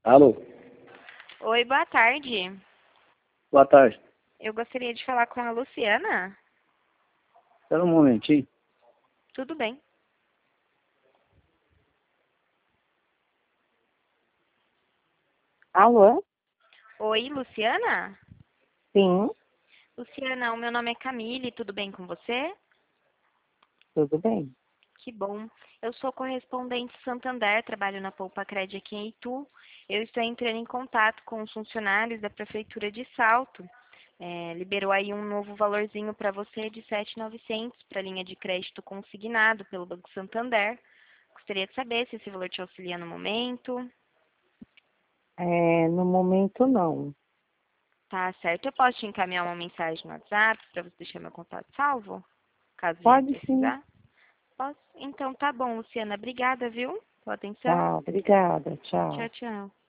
Alô, Oi, boa tarde. boa tarde. Eu gostaria de falar com a Luciana. Espera um momentinho. Tudo bem. Alô? Oi, Luciana? Sim, Luciana, o meu nome é Camille, tudo bem com você? tudo bem. Que bom. Eu sou correspondente Santander, trabalho na Poupa Cred aqui em Itu. Eu estou entrando em contato com os funcionários da Prefeitura de Salto. Liberou aí um novo valorzinho para você de 7.900 para a linha de crédito consignado pelo Banco Santander. Gostaria de saber se esse valor te auxilia no momento. No momento, não. Tá certo. Eu posso te encaminhar uma mensagem no WhatsApp para você deixar meu contato salvo, caso venha a Pode sim. precisar? Posso? Então tá bom, Luciana. Obrigada, viu? Pela atenção. Tá, obrigada. Tchau, Tchau. tchau.